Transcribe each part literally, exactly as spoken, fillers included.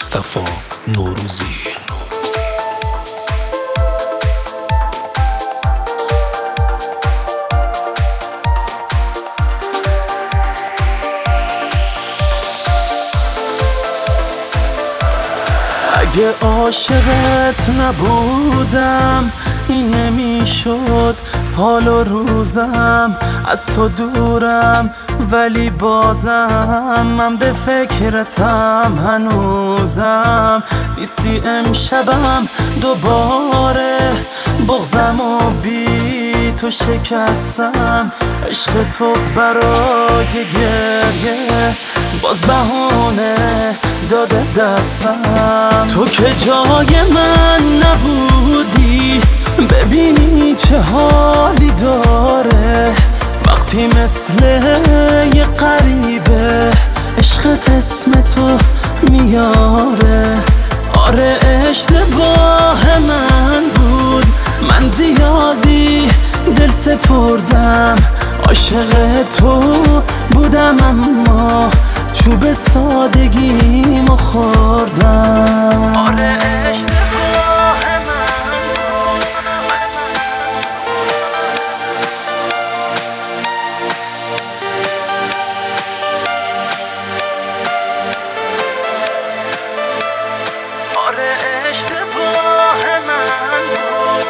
مصطفی نوروزی. اگه عاشقت نبودم این نمیشد حال و روزم، از تو دورم ولی بازم من به فکرتم هنوزم. نیستی امشبم دوباره بغضم و بی تو شکستم، عشق تو برای گریه باز بهونه داده دستم. تو که جای من نبودی ببینی چه حالی داره وقتی مثل یه غریبه عشقت اسم تو میاره. آره اشتباه من بود، من زیادی دل سپردم، عاشق تو بودم اما چوب سادگیمو خوردم. آره اشتباه من بود. آره اشتباه من بود.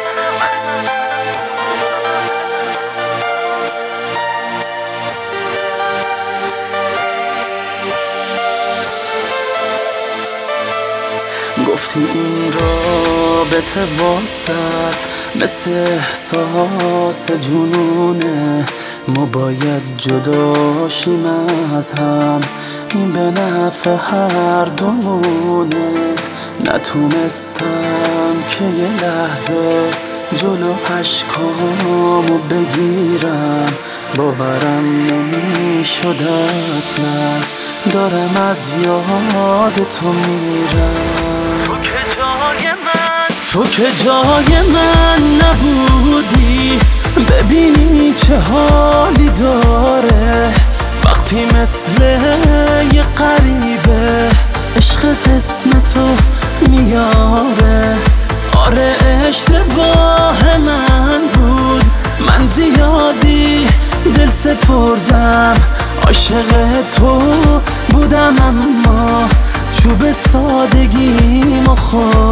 گفتی این رابطه واسط مثل احساس جنونه، ما باید جداشیم از هم، این به نفع هر دومونه. نتونستم که یه لحظه جلو اشکامو بگیرم، باورم نمیشد اصلا دارم از یاد تو میرم. تو که جای من تو که جای من نبودی ببینی چه حالی داره وقتی مثل یه غریبه عشقت اسم تو میاره. آره اشتباه من بود، من زیادی دل سپردم، عاشق تو بودم اما چوب سادگیمو خوردم.